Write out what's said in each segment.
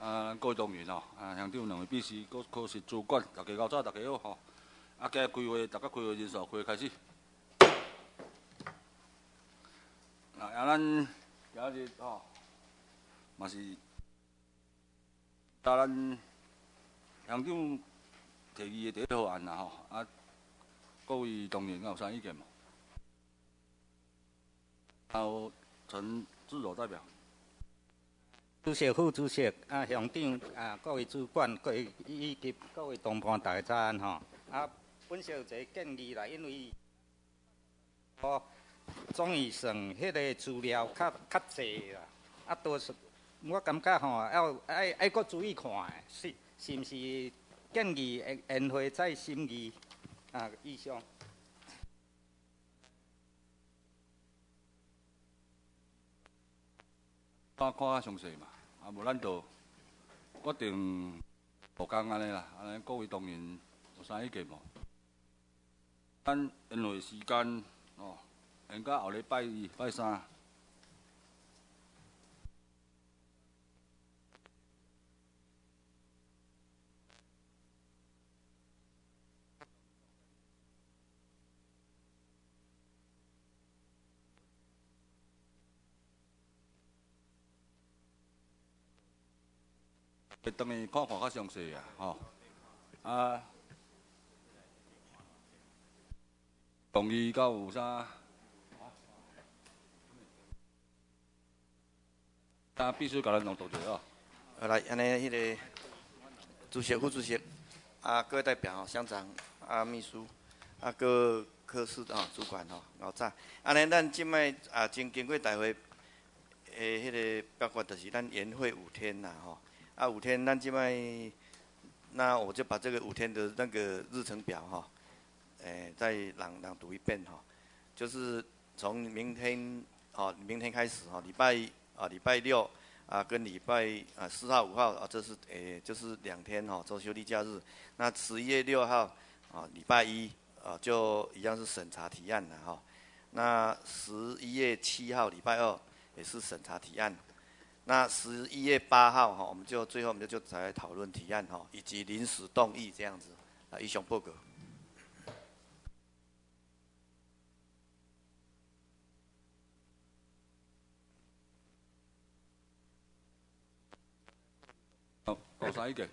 各位同仁吼，乡长两位秘书，各是主管，大家早，大家好吼。今日开会，大家开会人数，开会开始。咱今日吼，嘛是咱乡长提议的第一号案啦吼。各位同仁有啥意见无？有陈志柔代表。 主席、副主席、乡长、各位主管、以及各位同伴，大家早安吼。本小一个建议啦，因为总预算迄个资料较济啦，多数我感觉吼，要搁注意看的，是毋是建议宴会再审议意向？ 看较详细嘛，无咱就决定无共安尼啦。安尼各位同仁有啥意见无？咱宴会时间哦，延到后礼拜2、拜3。会当去看较详细啊，吼。同意到有啥？必须甲咱弄读者哦。 好来，安尼迄个主席、副主席各位代表乡长秘书各科室主管老早，安尼咱即摆经过大会迄个包括就是咱研会5天啦吼，5天咱即摆，那我就把这个5天的那个日程表再朗读一遍就是从明天开始礼拜6跟礼拜4号、5号这是就是2天周休例假日。那11月6号礼拜1就一样是审查提案了那11月7号礼拜2也是审查提案。那11月8号我们就最后我们就才讨论提案以及临时动议这样子以上报告。 有啥意见？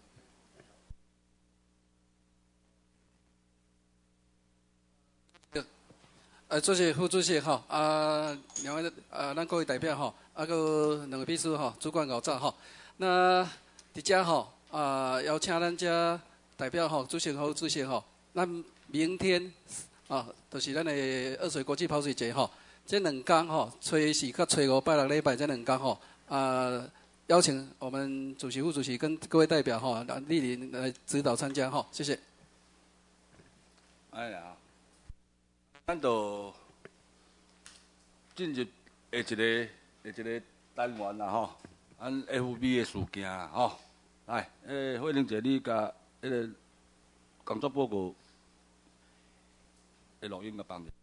主席、副主席两位咱各位代表个两位秘书主管搞早那伫遮邀请咱遮代表主席和副主席咱明天就是咱的2水国际跑水节这2天初4甲初5拜6礼拜这2天邀请我们主席、副主席跟各位代表莅临来指导参加谢谢。 哎呀，咱就进入下一个单元啦咱 FB 的事件啦来，慧玲姐，你甲迄个工作报告的录音甲放者。